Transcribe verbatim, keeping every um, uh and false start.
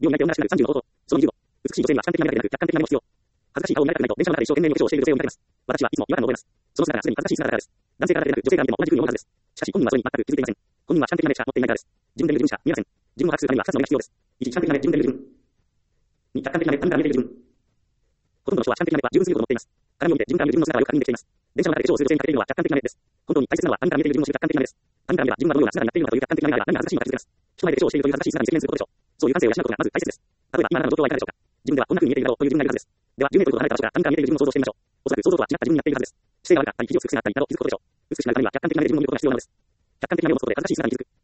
美容になり手を長くなるさんじゅうの方法。そのにじゅうご。美しい女性には主観的な目だけでなく客観的な目も必要。恥ずかしい顔になりたくないと電車の中で一生懸命にお化粧をしている女性を見かけます。私はいつも違和感を覚えます。その姿がすでに恥ずかしい姿だからです。男性からだけでなく女性から見ても同じくに思うはずです。しかし本人はそれに全く気づいていません。本人は主観的な目しか持っていないからです。自分で見る自分しか見えません。自分を把握するためにはふたつの目が必要です。いち、主観的な目、自分で見る自分。に、客観的な目、他人から見ている自分。ほとんどの人は主観的な目は十分すぎると思っています。鏡を見て自分から見る自分の姿がよく確認できています。電車の中で化粧をする女性に欠けているのは客観的な目です。本当に大切なのは他人から見えている自分を知る客観的な目です。他人から見れば自分はどのような姿になっているのかという客観的な目が何が恥ずかしいのか気づけます。人前で化粧をしているという恥ずかしい姿に直面することでしょう。そういう感性を養うことがまず大切です。例えば今あなたの状況はいかがでしょうか。自分ではこんな風に見えているだろうという自分がいるはずです。ではじゅうメートルほど離れた場所から他人から見えている自分を想像してみましょう。おそらく想像とは違った自分になっているはずです。姿勢が悪かったり、肘をつく癖があったりなど気づくことでしょう。美しくなるためには客観的な目で自分を見ることが必要なのです。客観的な目を持つことで恥ずかしい姿に気づく。